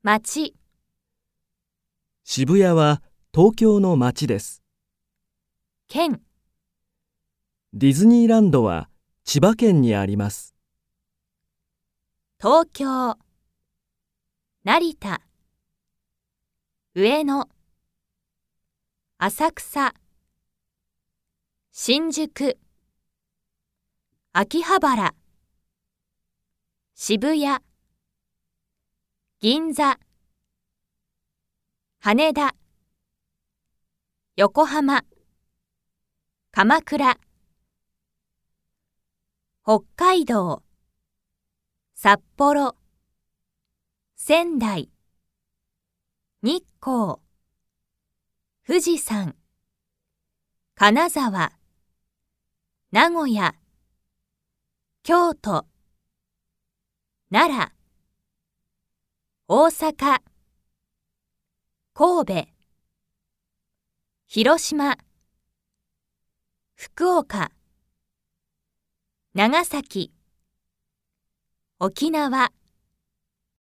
町。 渋谷は東京の街です。 県。 ディズニーランドは千葉県にあります。 東京。成田。上野。浅草。新宿。秋葉原。渋谷。銀座。羽田。横浜。鎌倉。北海道。札幌。仙台。日光。富士山。金沢。名古屋。京都。奈良。大阪。神戸。広島。福岡。長崎。沖縄。